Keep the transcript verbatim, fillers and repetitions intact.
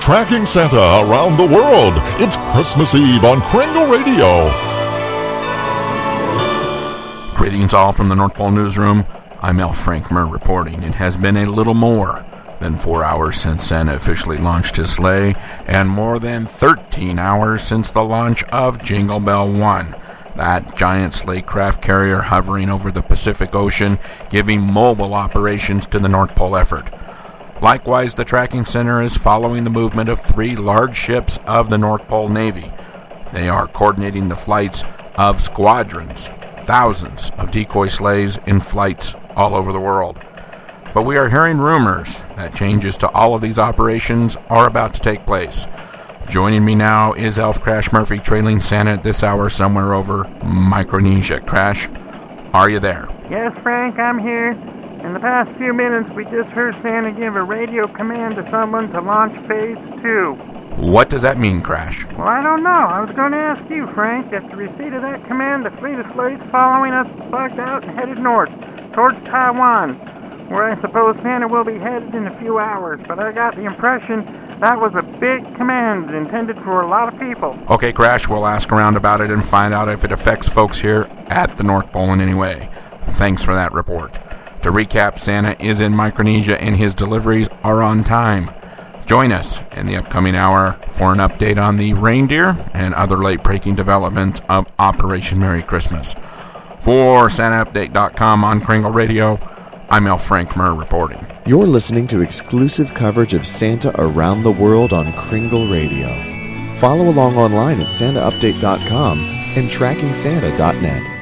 Tracking Santa Around the World. It's Christmas Eve on Kringle Radio. Greetings all from the North Pole Newsroom. I'm L. Frank Murr reporting. It has been a little more than four hours since Santa officially launched his sleigh, and more than thirteen hours since the launch of Jingle Bell One, that giant sleigh craft carrier hovering over the Pacific Ocean, giving mobile operations to the North Pole effort. Likewise, the tracking center is following the movement of three large ships of the North Pole Navy. They are coordinating the flights of squadrons, thousands of decoy sleighs in flights all over the world. But we are hearing rumors that changes to all of these operations are about to take place. Joining me now is Elf Crash Murphy, trailing Santa at this hour somewhere over Micronesia. Crash, are you there? Yes, Frank, I'm here. In the past few minutes, we just heard Santa give a radio command to someone to launch Phase two. What does that mean, Crash? Well, I don't know. I was going to ask you, Frank. At the receipt of that command, the fleet of sleighs following us bugged out and headed north, towards Taiwan, where I suppose Santa will be headed in a few hours. But I got the impression that was a big command intended for a lot of people. Okay, Crash, we'll ask around about it and find out if it affects folks here at the North Pole in any way. Thanks for that report. To recap, Santa is in Micronesia and his deliveries are on time. Join us in the upcoming hour for an update on the reindeer and other late-breaking developments of Operation Merry Christmas. For Santa Update dot com on Kringle Radio, I'm L. Frank Murr reporting. You're listening to exclusive coverage of Santa around the world on Kringle Radio. Follow along online at Santa Update dot com and Tracking Santa dot net.